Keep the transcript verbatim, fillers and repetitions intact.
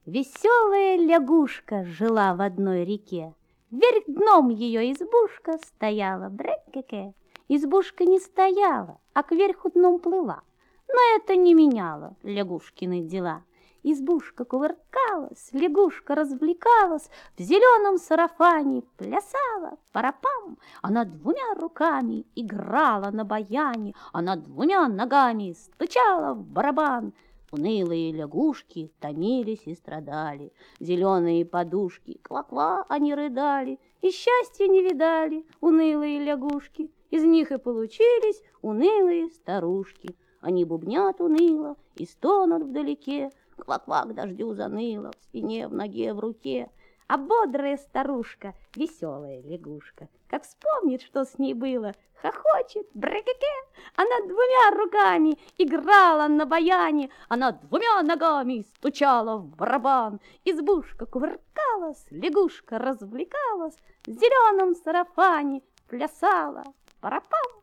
Веселая лягушка жила в одной реке. Вверх дном ее избушка стояла, брек-ке-ке. Избушка не стояла, а кверху дном плыла. Но это не меняло лягушкины дела. Избушка кувыркалась, лягушка развлекалась, в зеленом сарафане плясала, парапам. Она двумя руками играла на баяне, она двумя ногами стучала в барабан. Унылые лягушки томились и страдали, зеленые подушки, ква-ква, они рыдали, и счастья не видали унылые лягушки. Из них и получились унылые старушки. Они бубнят уныло и стонут вдалеке, ква-ква к дождю заныло, в спине, в ноге, в руке. А бодрая старушка, веселая лягушка, как вспомнит, что с ней было, хохочет, брекеке. Она двумя руками играла на баяне, она двумя ногами стучала в барабан. Избушка кувыркалась, лягушка развлекалась, в зеленом сарафане плясала, парапам.